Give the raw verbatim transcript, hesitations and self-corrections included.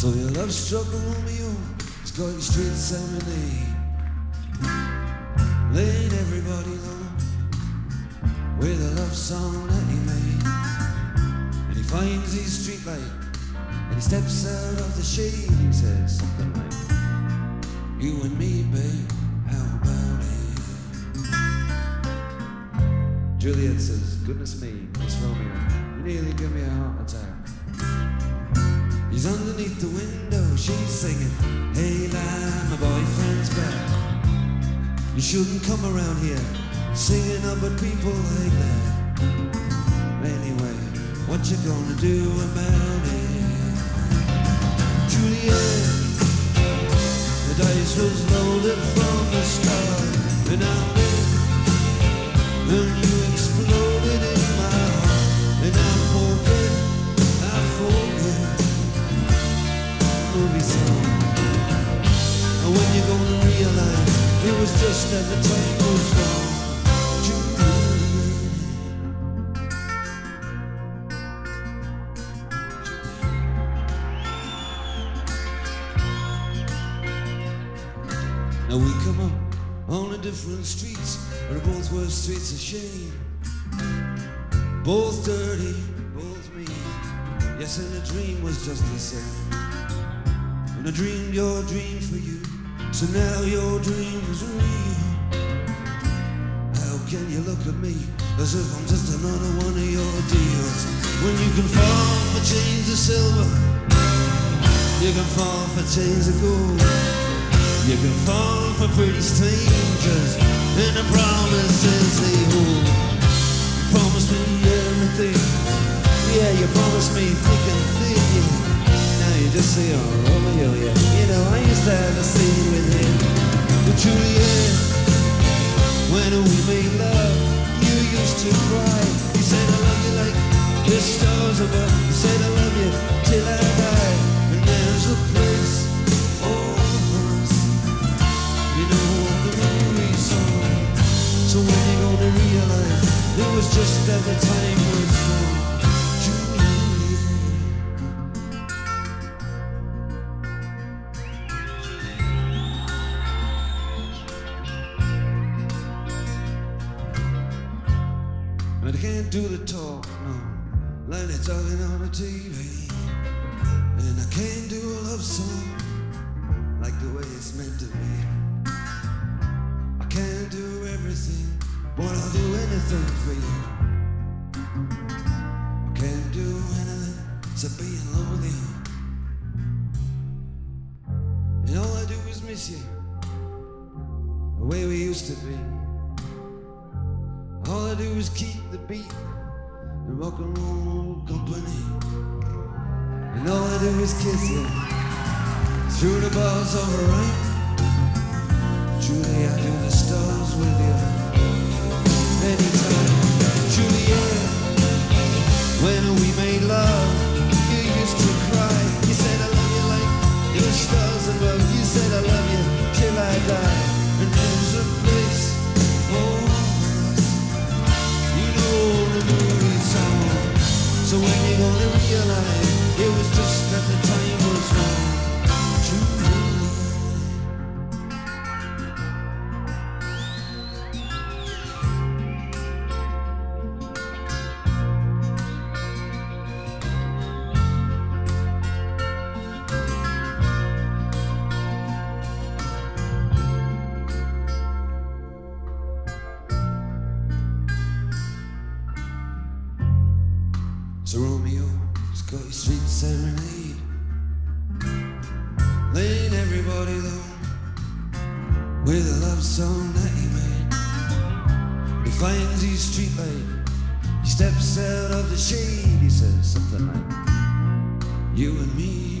So your love struck Romeo, it's got you straight serenade, laying everybody low with a love song that he made. And he finds his street light and he steps out of the shade. He says something like, you and me, babe, how about it? Juliet says, goodness me, Miss Romeo, you nearly give me a heart attack. He's underneath the window, she's singing, hey lad, my boyfriend's back. You shouldn't come around here singing about people like that. Anyway, what you gonna do about it? Juliet, the dice was loaded from the start, and I lived, and you exploded in my heart, and I forget, I forget movie song. And when you're gonna realize it was just that the time was wrong. Now we come up on the different streets, but both were streets of shame. Both dirty, both mean. Yes, and the dream was just the same. And I dreamed your dream for you, so now your dream is real. How can you look at me as if I'm just another one of your deals? When you can fall for chains of silver, you can fall for chains of gold, you can fall for pretty strangers and the promises they hold. You promised me everything, yeah, you promised me thick and thin, yeah. Now you just say, oh, Romeo, yeah. You know, I used to have a scene with him. But Juliet, when we made love, you used to cry. You said I love you like the stars above. You said I love you till I die. And there's a place for us, you know, the movie song. So when you gonna realize it was just that the time was wrong? But I can't do the talk, no, like they're talking on the T V. And I can't do a love song like the way it's meant to be. I can't do everything, but I'll do anything for you. I can't do anything except be in love with you. And all I do is miss you, the way we used to be. All I do is keep the beat, the rock and roll company. And all I do is kiss you through the bars of the rain. Julie, I do the stars with you anytime. Juliet, when we made love, you used to cry. You said I love you like the stars above. You said I love you till I die. And there's a place for the movie song. So when you gonna realize it was just that the time was wrong? So Romeo, it's got your street serenade, laying everybody low with a love song that he made. He finds his street light, he steps out of the shade. He says something like, you and me,